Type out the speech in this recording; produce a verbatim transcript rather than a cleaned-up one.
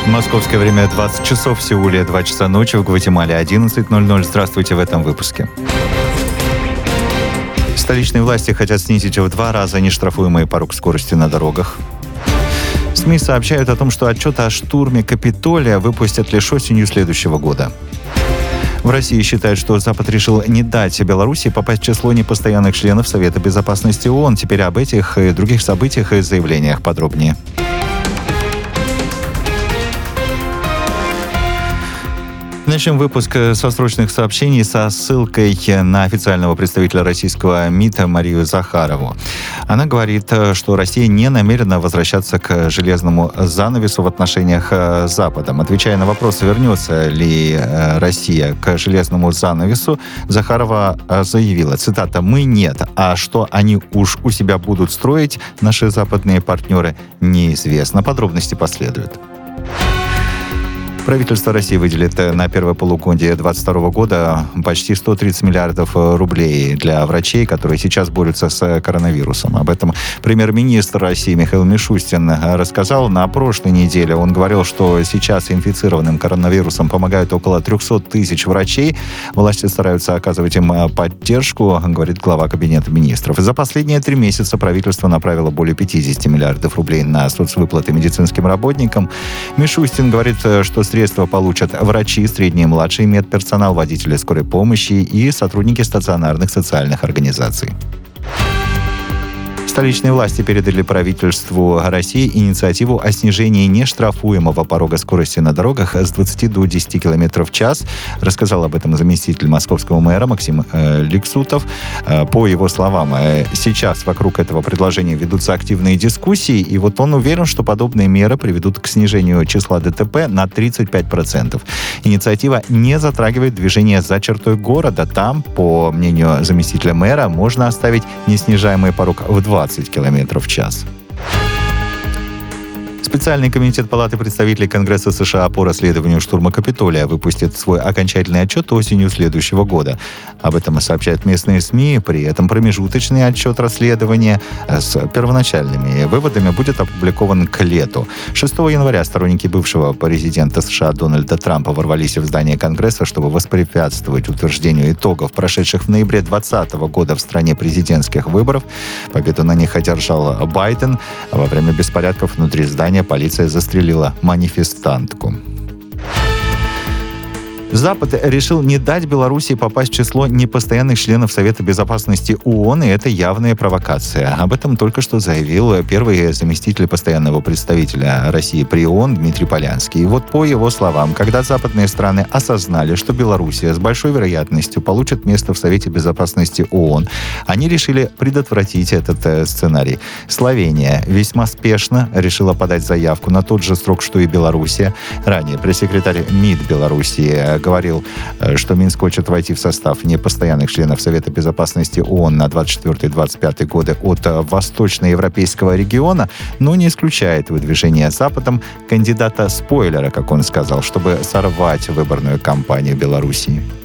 Московское время двадцать часов, в Сеуле два часа ночи, в Гватемале одиннадцать ноль ноль. Здравствуйте в этом выпуске. Столичные власти хотят снизить в два раза нештрафуемый порог скорости на дорогах. СМИ сообщают о том, что отчет о штурме Капитолия выпустят лишь осенью следующего года. В России считают, что Запад решил не дать Беларуси попасть в число непостоянных членов Совета Безопасности ООН. Теперь об этих и других событиях и заявлениях подробнее. Начнем выпуск со срочных сообщений со ссылкой на официального представителя российского МИДа Марию Захарову. Она говорит, что Россия не намерена возвращаться к железному занавесу в отношениях с Западом. Отвечая на вопрос, вернется ли Россия к железному занавесу, Захарова заявила, цитата, «Мы нет, а что они уж у себя будут строить, наши западные партнеры, неизвестно». Подробности последуют. Правительство России выделит на первое полугодие двадцать второго года почти сто тридцать миллиардов рублей для врачей, которые сейчас борются с коронавирусом. Об этом премьер-министр России Михаил Мишустин рассказал на прошлой неделе. Он говорил, что сейчас инфицированным коронавирусом помогают около триста тысяч врачей. Власти стараются оказывать им поддержку, говорит глава Кабинета министров. За последние три месяца правительство направило более пятьдесят миллиардов рублей на соцвыплаты медицинским работникам. Мишустин говорит, что средства получат врачи, средний и младший медперсонал, водители скорой помощи и сотрудники стационарных социальных организаций. Столичные власти передали правительству России инициативу о снижении нештрафуемого порога скорости на дорогах с двадцати до десяти километров в час. Рассказал об этом заместитель московского мэра Максим э, Ликсутов. Э, по его словам, э, сейчас вокруг этого предложения ведутся активные дискуссии, и вот он уверен, что подобные меры приведут к снижению числа ДТП на тридцать пять процентов. Инициатива не затрагивает движение за чертой города. Там, по мнению заместителя мэра, можно оставить неснижаемый порог в двадцать километров в час. Специальный комитет Палаты представителей Конгресса США по расследованию штурма Капитолия выпустит свой окончательный отчет осенью следующего года. Об этом сообщают местные СМИ. При этом промежуточный отчет расследования с первоначальными выводами будет опубликован к лету. шестого января сторонники бывшего президента США Дональда Трампа ворвались в здание Конгресса, чтобы воспрепятствовать утверждению итогов прошедших в ноябре двадцатого года в стране президентских выборов. Победу на них одержал Байден. Во время беспорядков внутри здания полиция застрелила манифестантку. Запад решил не дать Беларуси попасть в число непостоянных членов Совета Безопасности ООН, и это явная провокация. Об этом только что заявил первый заместитель постоянного представителя России при ООН Дмитрий Полянский. И вот по его словам, когда западные страны осознали, что Белоруссия с большой вероятностью получит место в Совете Безопасности ООН, они решили предотвратить этот э, сценарий. Словения весьма спешно решила подать заявку на тот же срок, что и Белоруссия. Ранее пресс-секретарь МИД Белоруссии говорил, что Минск хочет войти в состав непостоянных членов Совета Безопасности ООН на двадцать четвёртый - двадцать пятый годы от восточноевропейского региона, но не исключает выдвижение Западом кандидата-спойлера, как он сказал, чтобы сорвать выборную кампанию Белоруссии.